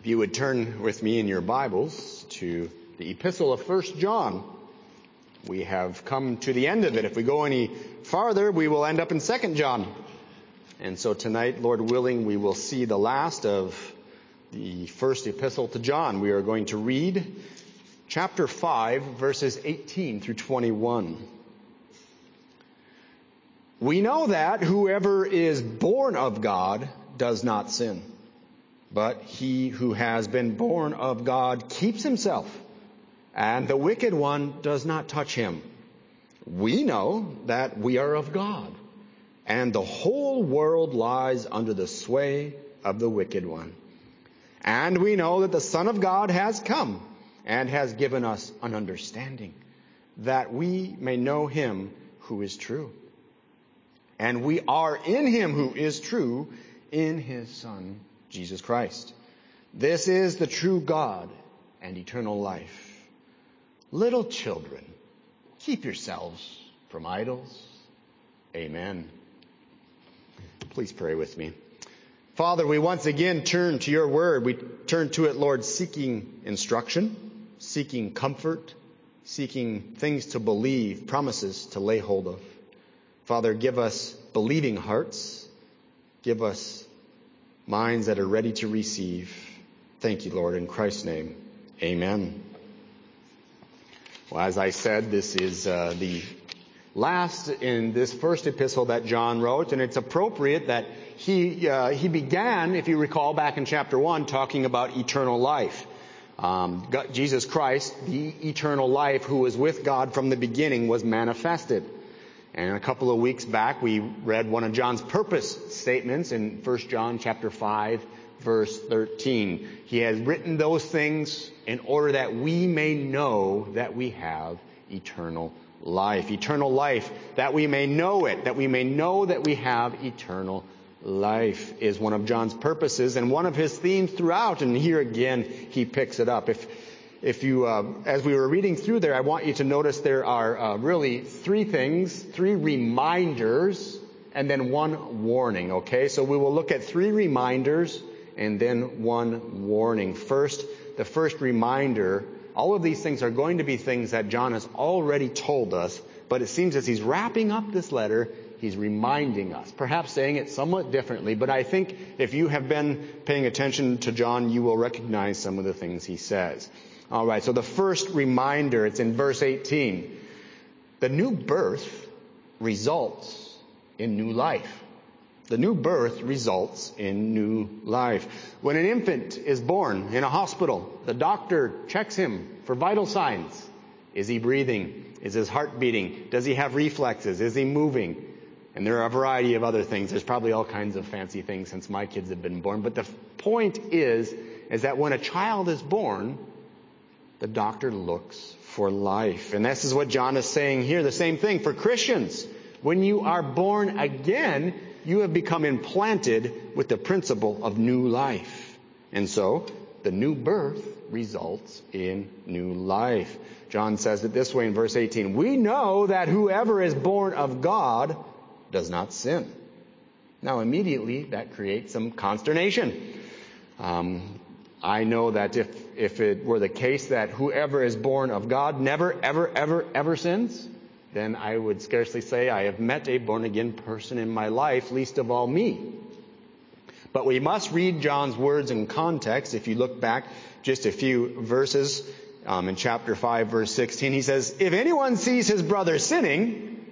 If you would turn with me in your Bibles to the Epistle of 1 John. We have come to the end of it. If we go any farther, we will end up in 2 John. And so tonight, Lord willing, we will see the last of the first epistle to John. We are going to read chapter 5, verses 18 through 21. We know that whoever is born of God does not sin. But he who has been born of God keeps himself, and the wicked one does not touch him. We know that we are of God, and the whole world lies under the sway of the wicked one. And we know that the Son of God has come and has given us an understanding, that we may know him who is true. And we are in him who is true, in his Son, Jesus Christ. This is the true God and eternal life. Little children, keep yourselves from idols. Amen. Please pray with me. Father, we once again turn to your word. We turn to it, Lord, seeking instruction, seeking comfort, seeking things to believe, promises to lay hold of. Father, give us believing hearts. Give us minds that are ready to receive. Thank you, Lord, in Christ's name. Amen. Well, as I said, this is the last in this first epistle that John wrote, and it's appropriate that he began, if you recall back in chapter 1, talking about eternal life. Jesus Christ, the eternal life who was with God from the beginning, was manifested. And a couple of weeks back, we read one of John's purpose statements in 1 John chapter 5, verse 13. He has written those things in order that we may know that we have eternal life. Eternal life, that we may know it, that we may know that we have eternal life is one of John's purposes and one of his themes throughout. And here again, he picks it up. If you, as we were reading through there, I want you to notice there are really three things, three reminders, and then one warning, okay? So we will look at three reminders and then one warning. First, the first reminder, all of these things are going to be things that John has already told us, but it seems as he's wrapping up this letter, he's reminding us, perhaps saying it somewhat differently, but I think if you have been paying attention to John, you will recognize some of the things he says. All right, so the first reminder, it's in verse 18. The new birth results in new life. The new birth results in new life. When an infant is born in a hospital, the doctor checks him for vital signs. Is he breathing? Is his heart beating? Does he have reflexes? Is he moving? And there are a variety of other things. There's probably all kinds of fancy things since my kids have been born. But the point is that when a child is born, the doctor looks for life. And this is what John is saying here. The same thing for Christians. When you are born again, you have become implanted with the principle of new life. And so, the new birth results in new life. John says it this way in verse 18. We know that whoever is born of God does not sin. Now, immediately, that creates some consternation. I know that if it were the case that whoever is born of God never, ever, ever, ever sins, then I would scarcely say I have met a born-again person in my life, least of all me. But we must read John's words in context. If you look back just a few verses in chapter 5, verse 16, he says, if anyone sees his brother sinning,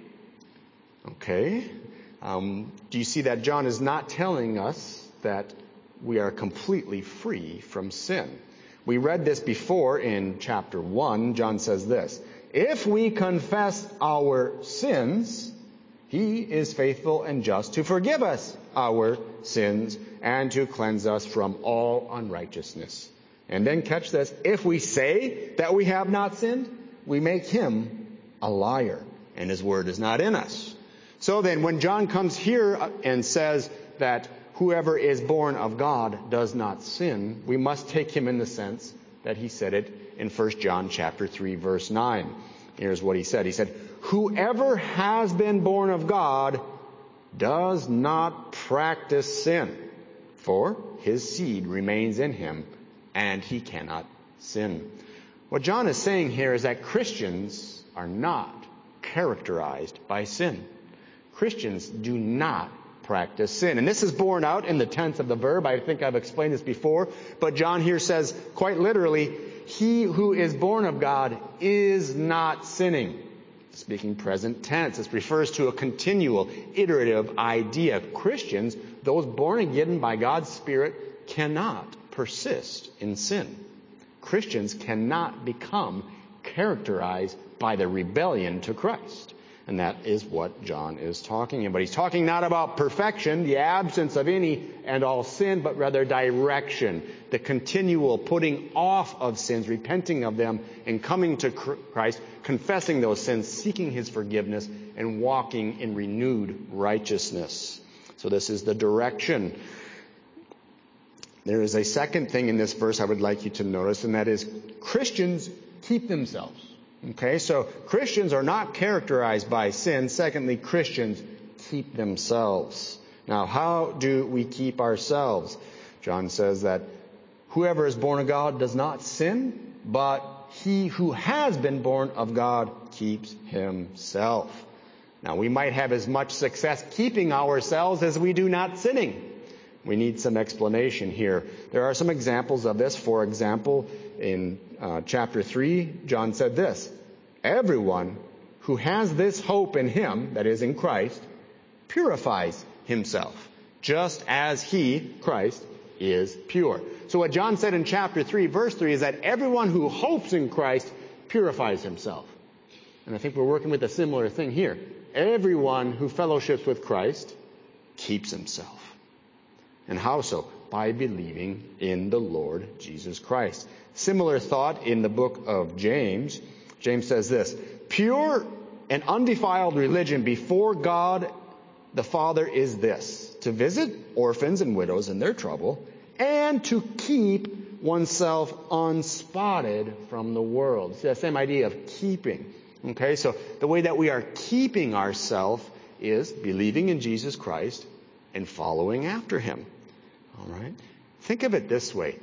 okay, do you see that John is not telling us that we are completely free from sin? We read this before in chapter 1. John says this, if we confess our sins, he is faithful and just to forgive us our sins and to cleanse us from all unrighteousness. And then catch this, if we say that we have not sinned, we make him a liar, and his word is not in us. So then when John comes here and says that whoever is born of God does not sin, we must take him in the sense that he said it in 1 John chapter 3, verse 9. Here's what he said. He said, whoever has been born of God does not practice sin, for his seed remains in him, and he cannot sin. What John is saying here is that Christians are not characterized by sin. Christians do not practice sin. And this is borne out in the tense of the verb. I think I've explained this before. But John here says quite literally, he who is born of God is not sinning. Speaking present tense, this refers to a continual, iterative idea. Christians, those born again by God's Spirit, cannot persist in sin. Christians cannot become characterized by the rebellion to Christ. And that is what John is talking about. He's talking not about perfection, the absence of any and all sin, but rather direction, the continual putting off of sins, repenting of them, and coming to Christ, confessing those sins, seeking his forgiveness, and walking in renewed righteousness. So this is the direction. There is a second thing in this verse I would like you to notice, and that is Christians keep themselves. Okay, so Christians are not characterized by sin. Secondly, Christians keep themselves. Now, how do we keep ourselves? John says that whoever is born of God does not sin, but he who has been born of God keeps himself. Now, we might have as much success keeping ourselves as we do not sinning. We need some explanation here. There are some examples of this. For example, in chapter 3, John said this: everyone who has this hope in him, that is in Christ, purifies himself, just as he, Christ, is pure. So what John said in chapter 3, verse 3 is that everyone who hopes in Christ purifies himself. And I think we're working with a similar thing here. Everyone who fellowships with Christ keeps himself. And how so? By believing in the Lord Jesus Christ. Similar thought in the book of James. James says this: pure and undefiled religion before God the Father is this, to visit orphans and widows in their trouble, and to keep oneself unspotted from the world. See, that same idea of keeping. Okay, so the way that we are keeping ourselves is believing in Jesus Christ and following after him. All right? Think of it this way.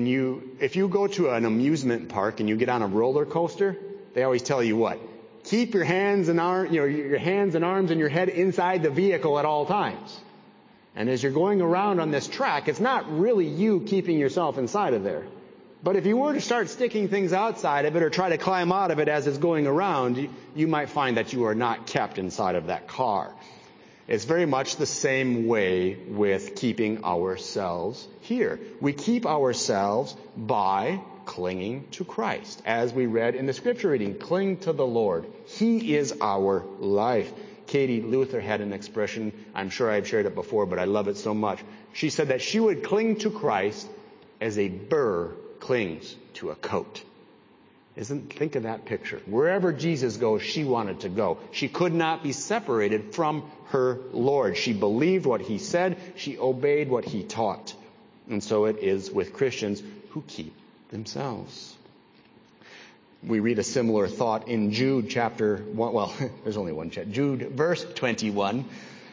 If you go to an amusement park and you get on a roller coaster, they always tell you what? Keep your hands and your hands and arms and your head inside the vehicle at all times. And as you're going around on this track, it's not really you keeping yourself inside of there. But if you were to start sticking things outside of it or try to climb out of it as it's going around, you might find that you are not kept inside of that car. It's very much the same way with keeping ourselves here. We keep ourselves by clinging to Christ. As we read in the scripture reading, cling to the Lord. He is our life. Katie Luther had an expression, I'm sure I've shared it before, but I love it so much. She said that she would cling to Christ as a burr clings to a coat. Think of that picture. Wherever Jesus goes, she wanted to go. She could not be separated from her Lord. She believed what he said. She obeyed what he taught. And so it is with Christians who keep themselves. We read a similar thought in Jude chapter 1. Well, there's only one chapter. Jude verse 21.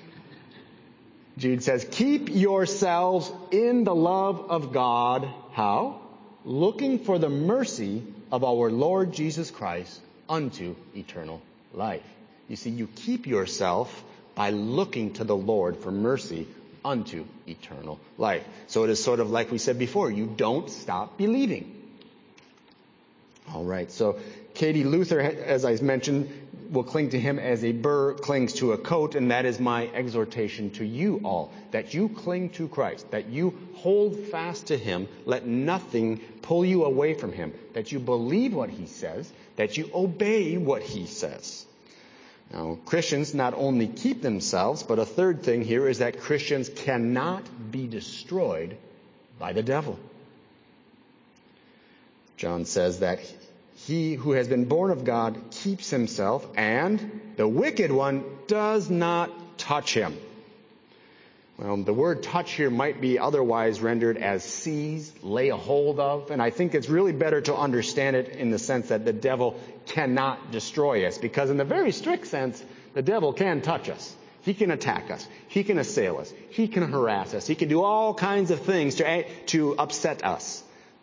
Jude says, keep yourselves in the love of God. How? Looking for the mercy of our Lord Jesus Christ unto eternal life. You see, you keep yourself by looking to the Lord for mercy unto eternal life. So it is sort of like we said before, you don't stop believing. All right, so Katie Luther, as I mentioned, will cling to him as a burr clings to a coat, and that is my exhortation to you all, that you cling to Christ, that you hold fast to him, let nothing pull you away from him, that you believe what he says, that you obey what he says. Now, Christians not only keep themselves, but a third thing here is that Christians cannot be destroyed by the devil. John says that he who has been born of God keeps himself, and the wicked one does not touch him. Well, the word touch here might be otherwise rendered as seize, lay a hold of, and I think it's really better to understand it in the sense that the devil cannot destroy us, because in the very strict sense, the devil can touch us. He can attack us. He can assail us. He can harass us. He can do all kinds of things to upset us.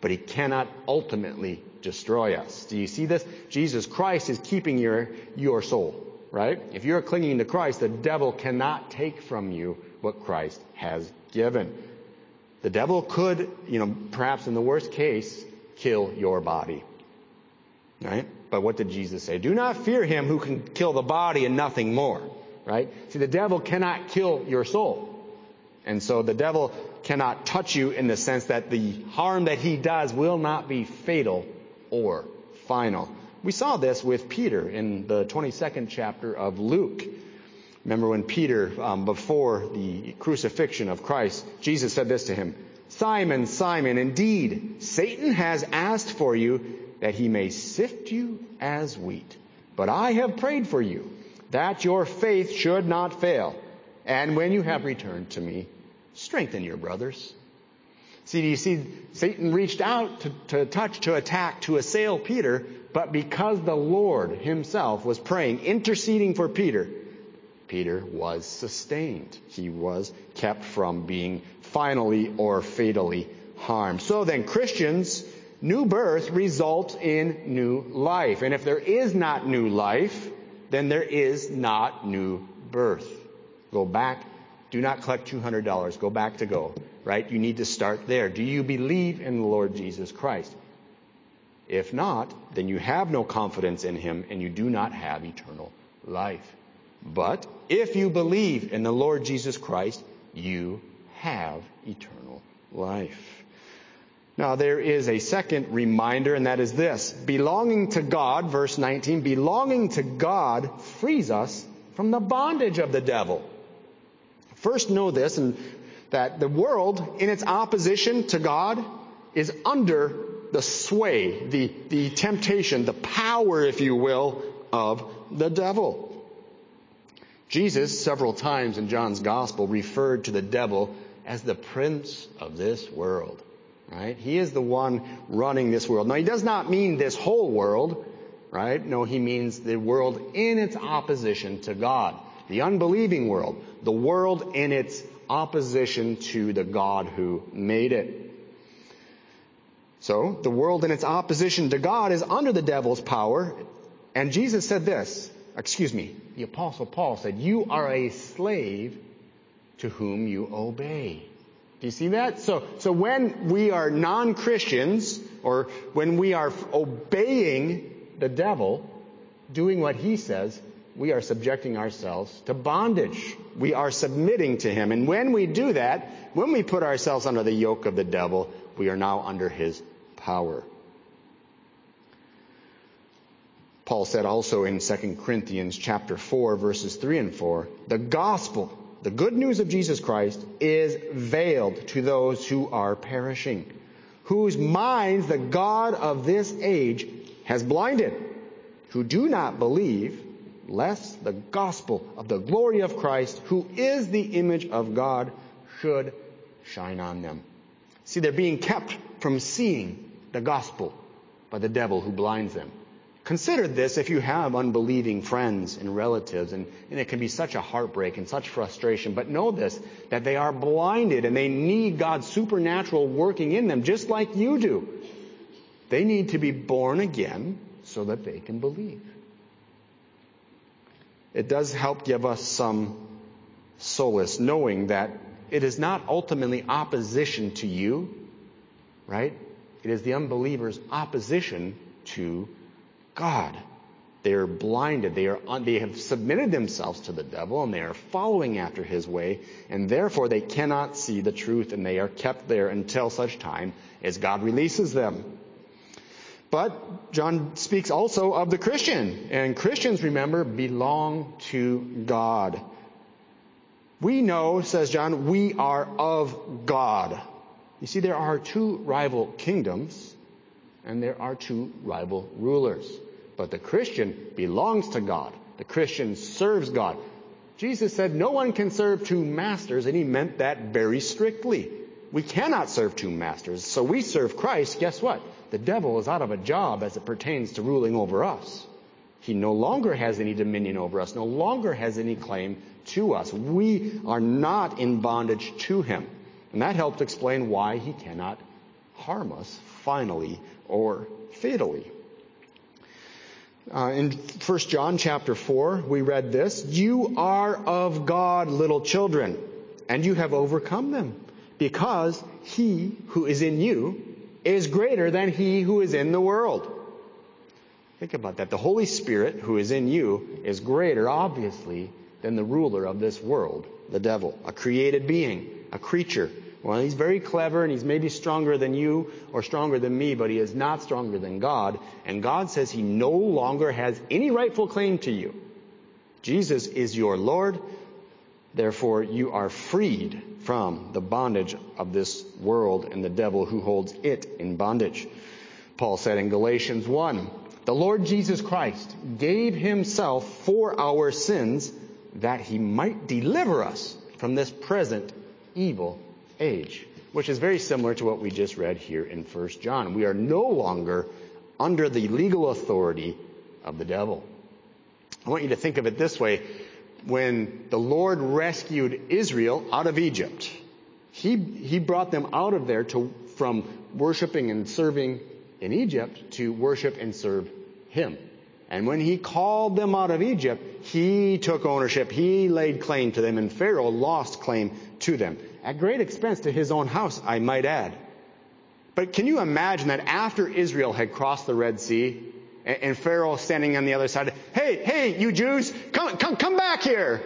but he cannot ultimately destroy us. Do you see this? Jesus Christ is keeping your soul, right? If you're clinging to Christ, the devil cannot take from you what Christ has given. The devil could, perhaps in the worst case, kill your body, right? But what did Jesus say? Do not fear him who can kill the body and nothing more, right? See, the devil cannot kill your soul. And so the devil cannot touch you in the sense that the harm that he does will not be fatal or final. We saw this with Peter in the 22nd chapter of Luke. Remember when Peter, before the crucifixion of Christ, Jesus said this to him, Simon, Simon, indeed, Satan has asked for you that he may sift you as wheat. But I have prayed for you, that your faith should not fail. And when you have returned to me, strengthen your brothers. See, do you see, Satan reached out to touch, to attack, to assail Peter, but because the Lord himself was praying, interceding for Peter, Peter was sustained. He was kept from being finally or fatally harmed. So then, Christians, new birth results in new life. And if there is not new life, then there is not new birth. Go back. Do not collect $200. Go back to go, right? You need to start there. Do you believe in the Lord Jesus Christ? If not, then you have no confidence in him and you do not have eternal life. But if you believe in the Lord Jesus Christ, you have eternal life. Now, there is a second reminder, and that is this. Belonging to God, verse 19, belonging to God frees us from the bondage of the devil. First, know this, and that the world, in its opposition to God, is under the sway, the temptation, the power, if you will, of the devil. Jesus, several times in John's Gospel, referred to the devil as the prince of this world. Right? He is the one running this world. Now, he does not mean this whole world, right? No, he means the world in its opposition to God. The unbelieving world. The world in its opposition to the God who made it. So, the world in its opposition to God is under the devil's power. And Jesus said this, the Apostle Paul said, you are a slave to whom you obey. Do you see that? So when we are non-Christians, or when we are obeying the devil, doing what he says, we are subjecting ourselves to bondage. We are submitting to him. And when we do that, when we put ourselves under the yoke of the devil, we are now under his power. Paul said also in 2 Corinthians chapter 4, verses 3 and 4, the gospel, the good news of Jesus Christ, is veiled to those who are perishing, whose minds the God of this age has blinded, who do not believe, lest the gospel of the glory of Christ, who is the image of God, should shine on them. See, they're being kept from seeing the gospel by the devil who blinds them. Consider this if you have unbelieving friends and relatives, and it can be such a heartbreak and such frustration. But know this, that they are blinded and they need God's supernatural working in them, just like you do. They need to be born again so that they can believe. It does help give us some solace knowing that it is not ultimately opposition to you, right? It is the unbeliever's opposition to God. They are blinded. They have submitted themselves to the devil and they are following after his way, and therefore they cannot see the truth, and they are kept there until such time as God releases them. But John speaks also of the Christian, and Christians, remember, belong to God. We know, says John, we are of God. You see, there are two rival kingdoms and there are two rival rulers. But the Christian belongs to God. The Christian serves God. Jesus said no one can serve two masters, and he meant that very strictly. We cannot serve two masters. So we serve Christ. Guess what? The devil is out of a job as it pertains to ruling over us. He no longer has any dominion over us, no longer has any claim to us. We are not in bondage to him. And that helps explain why he cannot harm us finally or fatally. In 1 John chapter 4, we read this, "You are of God, little children, and you have overcome them, because he who is in you is greater than he who is in the world." Think about that. The Holy Spirit who is in you is greater, obviously, than the ruler of this world, the devil, a created being, a creature. Well, he's very clever and he's maybe stronger than you or stronger than me, but he is not stronger than God. And God says he no longer has any rightful claim to you. Jesus is your Lord. Therefore, you are freed from the bondage of this world and the devil who holds it in bondage. Paul said in Galatians 1, "The Lord Jesus Christ gave himself for our sins that he might deliver us from this present evil age," which is very similar to what we just read here in 1 John. We are no longer under the legal authority of the devil. I want you to think of it this way. When the Lord rescued Israel out of Egypt, He brought them out of there from worshiping and serving in Egypt to worship and serve Him. And when He called them out of Egypt, He took ownership. He laid claim to them, and Pharaoh lost claim to them. At great expense to his own house, I might add. But can you imagine that after Israel had crossed the Red Sea, and Pharaoh standing on the other side, hey, you Jews, come back here.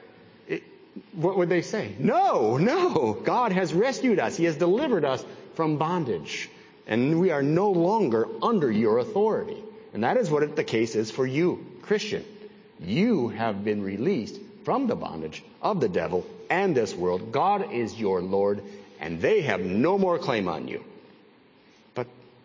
What would they say? No, God has rescued us. He has delivered us from bondage. And we are no longer under your authority. And that is what the case is for you, Christian. You have been released from the bondage of the devil and this world. God is your Lord, and they have no more claim on you. But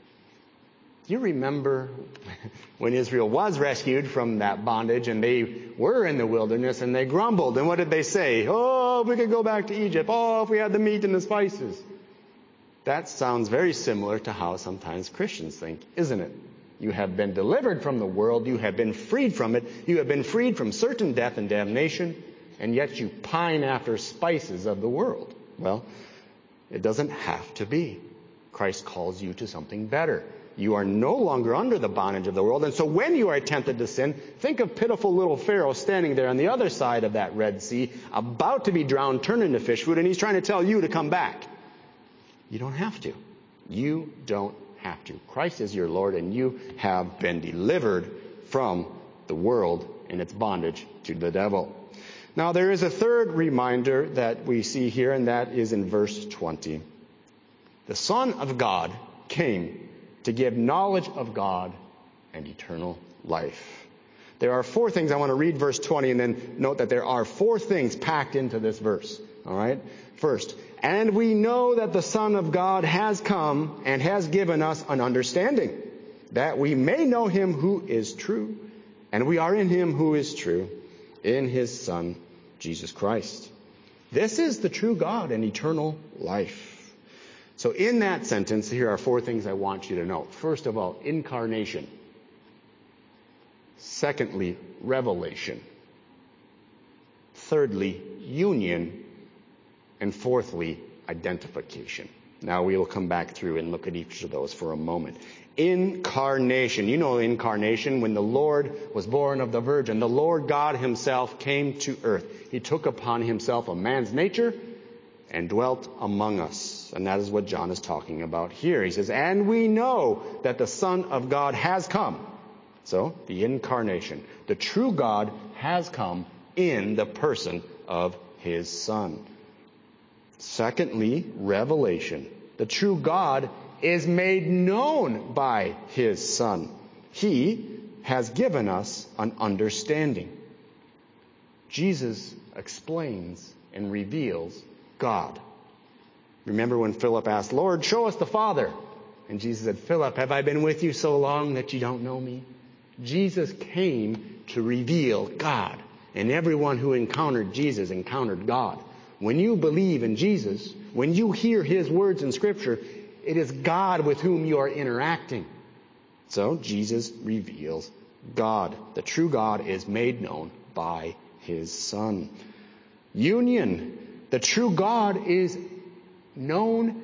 do you remember when Israel was rescued from that bondage and they were in the wilderness and they grumbled? And what did they say? "Oh, if we could go back to Egypt. Oh, if we had the meat and the spices." That sounds very similar to how sometimes Christians think, isn't it? You have been delivered from the world. You have been freed from it. You have been freed from certain death and damnation. And yet you pine after spices of the world. Well, it doesn't have to be. Christ calls you to something better. You are no longer under the bondage of the world. And so when you are tempted to sin, think of pitiful little Pharaoh standing there on the other side of that Red Sea, about to be drowned, turned into fish food, and he's trying to tell you to come back. You don't have to. You don't have to. Christ is your Lord, and you have been delivered from the world and its bondage to the devil. Now, there is a third reminder that we see here, and that is in verse 20. The Son of God came to give knowledge of God and eternal life. There are four things. I want to read verse 20 and then note that there are four things packed into this verse. All right? First, "And we know that the Son of God has come and has given us an understanding, that we may know him who is true, and we are in him who is true, in his Son, Jesus Christ." This is the true God and eternal life. So in that sentence, here are four things I want you to know. First of all, incarnation. Secondly, revelation. Thirdly, union. And fourthly, identification. Now we will come back through and look at each of those for a moment. Incarnation. You know incarnation, when the Lord was born of the Virgin. The Lord God himself came to earth. He took upon himself a man's nature and dwelt among us. And that is what John is talking about here. He says, "And we know that the Son of God has come." So, the incarnation. The true God has come in the person of his Son. Secondly, revelation. The true God is made known by his Son. He has given us an understanding. Jesus explains and reveals God. Remember when Philip asked, "Lord, show us the Father." And Jesus said, "Philip, have I been with you so long that you don't know me?" Jesus came to reveal God. And everyone who encountered Jesus encountered God. When you believe in Jesus, when you hear his words in Scripture, it is God with whom you are interacting. So Jesus reveals God. The true God is made known by his Son. Union. The true God is known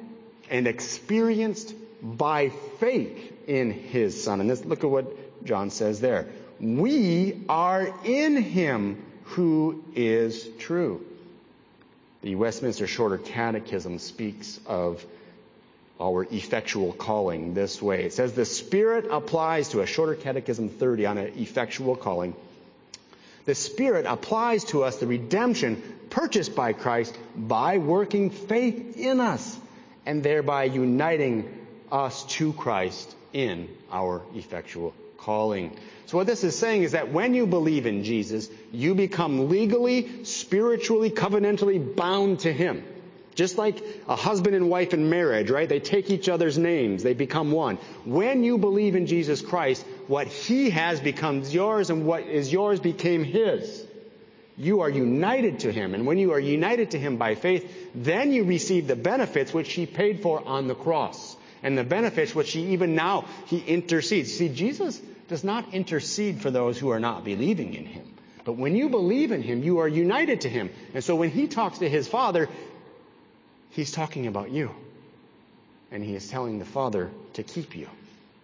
and experienced by faith in his Son. And look at what John says there. We are in him who is true. The Westminster Shorter Catechism speaks of our effectual calling this way. It says the Spirit applies to us, Shorter Catechism 30 on an effectual calling. The Spirit applies to us the redemption purchased by Christ by working faith in us and thereby uniting us to Christ in our effectual calling. So what this is saying is that when you believe in Jesus, you become legally, spiritually, covenantally bound to him. Just like a husband and wife in marriage, right? They take each other's names. They become one. When you believe in Jesus Christ, what he has becomes yours and what is yours became his. You are united to him. And when you are united to him by faith, then you receive the benefits which he paid for on the cross. And the benefits which he intercedes. See, Jesus does not intercede for those who are not believing in him. But when you believe in him, you are united to him. And so when he talks to his Father, he's talking about you. And he is telling the Father to keep you.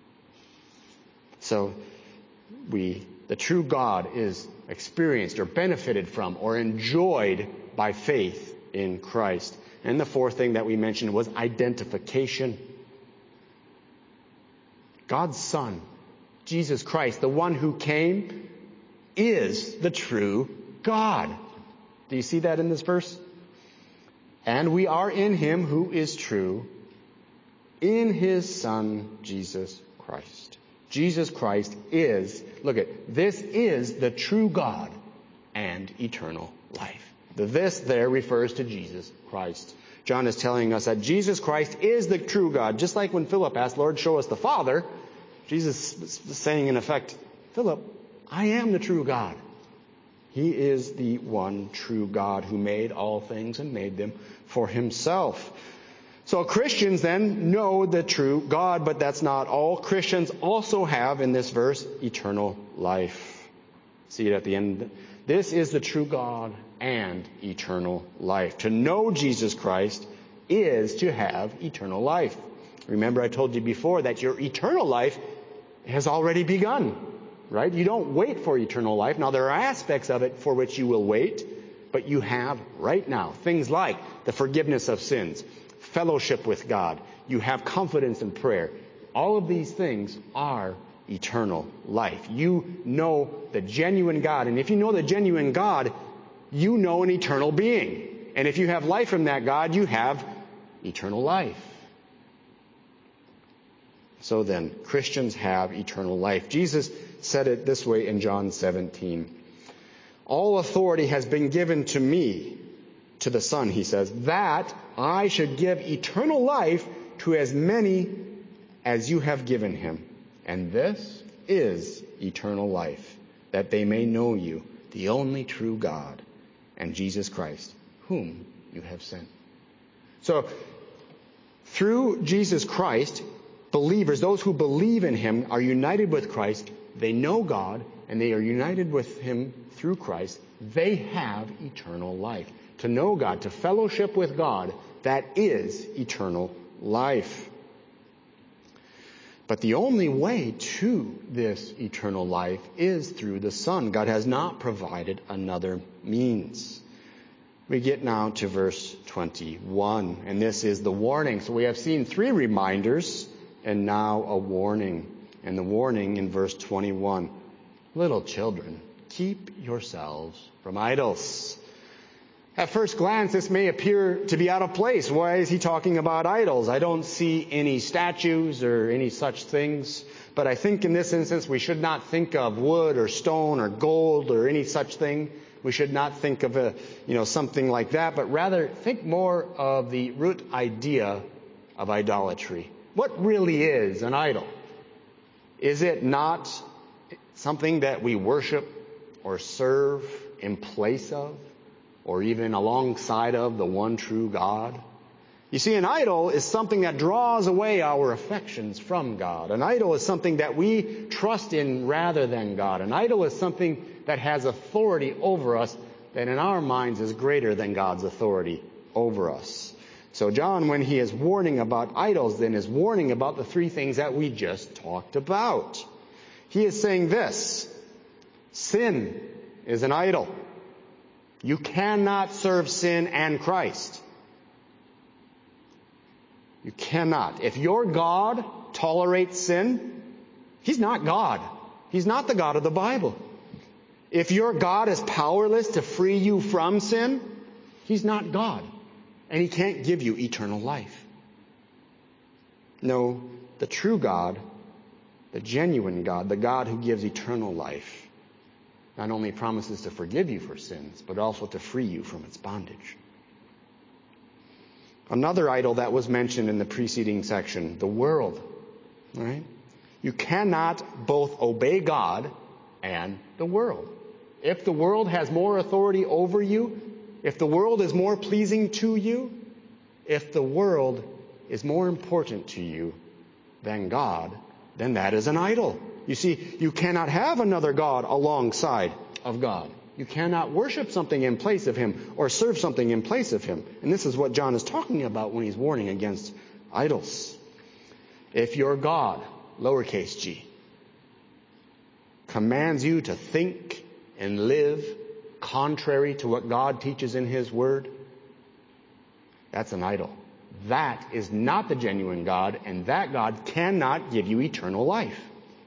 So the true God is experienced or benefited from or enjoyed by faith in Christ. And the fourth thing that we mentioned was identification. God's Son, Jesus Christ, the one who came, is the true God. Do you see that in this verse? And we are in him who is true, in his Son, Jesus Christ. Jesus Christ is, this is the true God and eternal life. The this there refers to Jesus Christ. John is telling us that Jesus Christ is the true God. Just like when Philip asked, Lord, show us the Father, Jesus is saying in effect, Philip, I am the true God. He is the one true God who made all things and made them for himself. So Christians then know the true God, but that's not all. Christians also have, in this verse, eternal life. See it at the end. This is the true God and eternal life. To know Jesus Christ is to have eternal life. Remember, I told you before that your eternal life has already begun, right? You don't wait for eternal life. Now, there are aspects of it for which you will wait, but you have right now things like the forgiveness of sins, fellowship with God. You have confidence in prayer. All of these things are eternal life. You know the genuine God. And if you know the genuine God, you know an eternal being. And if you have life from that God, you have eternal life. So then, Christians have eternal life. Jesus said it this way in John 17. All authority has been given to me, to the Son, he says, that I should give eternal life to as many as you have given him. And this is eternal life, that they may know you, the only true God, and Jesus Christ, whom you have sent. So, through Jesus Christ, believers, those who believe in him, are united with Christ. They know God, and they are united with him through Christ. They have eternal life. To know God, to fellowship with God, that is eternal life. But the only way to this eternal life is through the Son. God has not provided another means. We get now to verse 21, and this is the warning. So we have seen 3 reminders, and now a warning. And the warning in verse 21, little children, keep yourselves from idols. At first glance, this may appear to be out of place. Why is he talking about idols? I don't see any statues or any such things. But I think in this instance, we should not think of wood or stone or gold or any such thing. We should not think of something like that, but rather think more of the root idea of idolatry. What really is an idol? Is it not something that we worship or serve in place of, or even alongside of the one true God? You see, an idol is something that draws away our affections from God. An idol is something that we trust in rather than God. An idol is something that has authority over us that in our minds is greater than God's authority over us. So John, when he is warning about idols, then is warning about the three things that we just talked about. He is saying this: sin is an idol. You cannot serve sin and Christ. You cannot. If your God tolerates sin, He's not God. He's not the God of the Bible. If your God is powerless to free you from sin, He's not God. And He can't give you eternal life. No, the true God, the genuine God, the God who gives eternal life, not only promises to forgive you for sins, but also to free you from its bondage. Another idol that was mentioned in the preceding section, the world. All right? You cannot both obey God and the world. If the world has more authority over you, if the world is more pleasing to you, if the world is more important to you than God, then that is an idol. You see, you cannot have another God alongside of God. You cannot worship something in place of Him or serve something in place of Him. And this is what John is talking about when he's warning against idols. If your God, lowercase g, commands you to think and live contrary to what God teaches in His Word, that's an idol. That is not the genuine God, and that God cannot give you eternal life.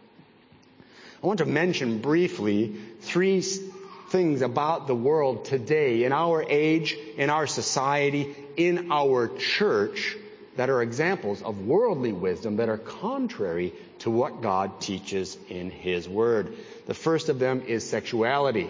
I want to mention briefly three things about the world today, in our age, in our society, in our church, that are examples of worldly wisdom that are contrary to what God teaches in His Word. The first of them is sexuality.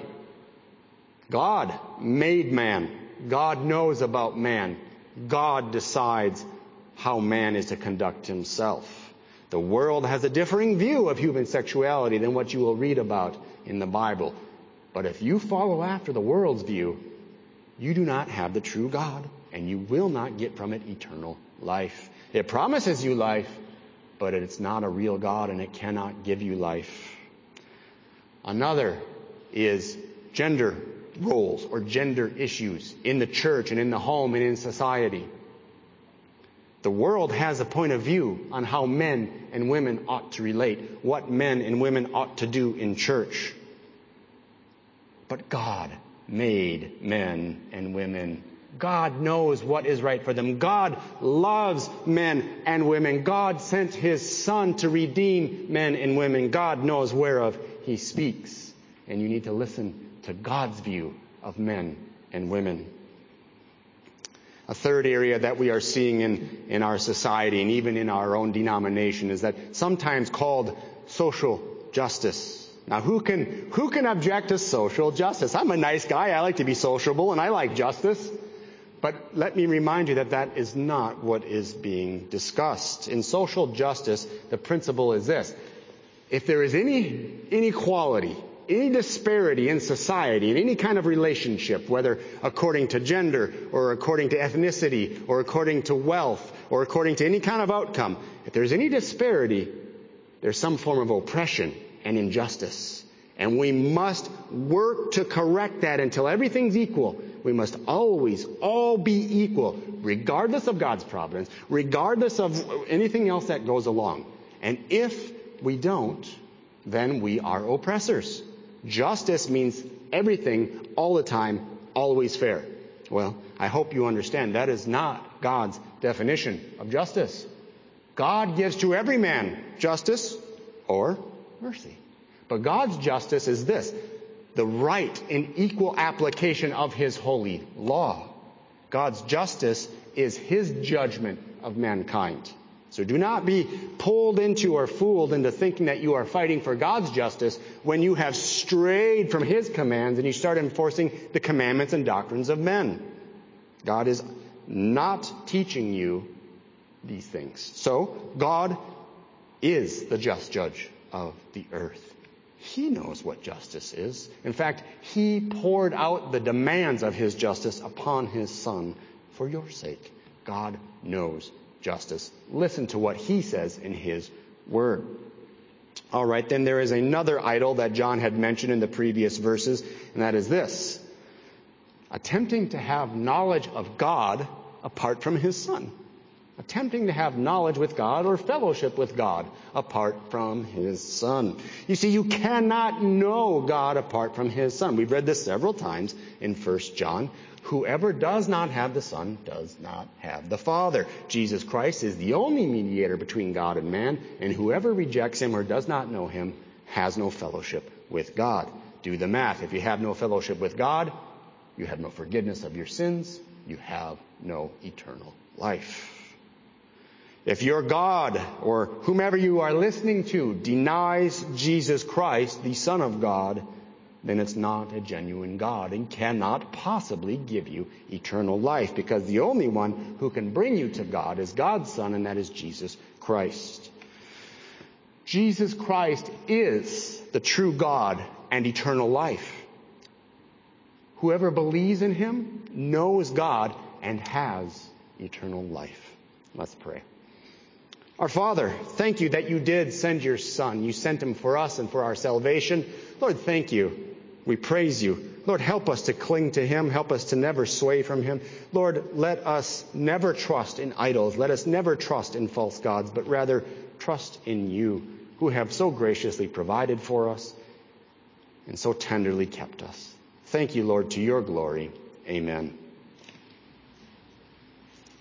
God made man. God knows about man. God decides how man is to conduct himself. The world has a differing view of human sexuality than what you will read about in the Bible. But if you follow after the world's view, you do not have the true God, and you will not get from it eternal life. It promises you life, but it's not a real God, and it cannot give you life. Another is gender roles or gender issues in the church and in the home and in society. The world has a point of view on how men and women ought to relate, what men and women ought to do in church. But God made men and women. God knows what is right for them. God loves men and women. God sent His Son to redeem men and women. God knows whereof He speaks. And you need to listen to God's view of men and women. A third area that we are seeing in our society and even in our own denomination is that sometimes called social justice. Now, who can object to social justice? I'm a nice guy. I like to be sociable, and I like justice. But let me remind you that that is not what is being discussed. In social justice, the principle is this: if there is any inequality, any disparity in society, in any kind of relationship, whether according to gender or according to ethnicity or according to wealth or according to any kind of outcome, if there's any disparity, there's some form of oppression and injustice. And we must work to correct that until everything's equal. We must always all be equal, regardless of God's providence, regardless of anything else that goes along. And if we don't, then we are oppressors. Justice means everything, all the time, always fair. Well, I hope you understand that is not God's definition of justice. God gives to every man justice or mercy. But God's justice is this: the right and equal application of His holy law. God's justice is His judgment of mankind. So do not be pulled into or fooled into thinking that you are fighting for God's justice when you have strayed from His commands and you start enforcing the commandments and doctrines of men. God is not teaching you these things. So God is the just judge of the earth. He knows what justice is. In fact, He poured out the demands of His justice upon His Son for your sake. God knows justice. Listen to what He says in His Word. All right, then there is another idol that John had mentioned in the previous verses, and that is this: attempting to have knowledge of God apart from his Son. Attempting to have knowledge with God or fellowship with God apart from his Son. You see, you cannot know God apart from his Son. We've read this several times in 1 John. Whoever does not have the Son does not have the Father. Jesus Christ is the only mediator between God and man, and whoever rejects him or does not know him has no fellowship with God. Do the math. If you have no fellowship with God, you have no forgiveness of your sins. You have no eternal life. If your God or whomever you are listening to denies Jesus Christ, the Son of God, then it's not a genuine God and cannot possibly give you eternal life, because the only one who can bring you to God is God's Son, and that is Jesus Christ. Jesus Christ is the true God and eternal life. Whoever believes in him knows God and has eternal life. Let's pray. Our Father, thank you that you did send your Son. You sent him for us and for our salvation. Lord, thank you. We praise you. Lord, help us to cling to him. Help us to never sway from him. Lord, let us never trust in idols. Let us never trust in false gods, but rather trust in you, who have so graciously provided for us and so tenderly kept us. Thank you, Lord, to your glory. Amen.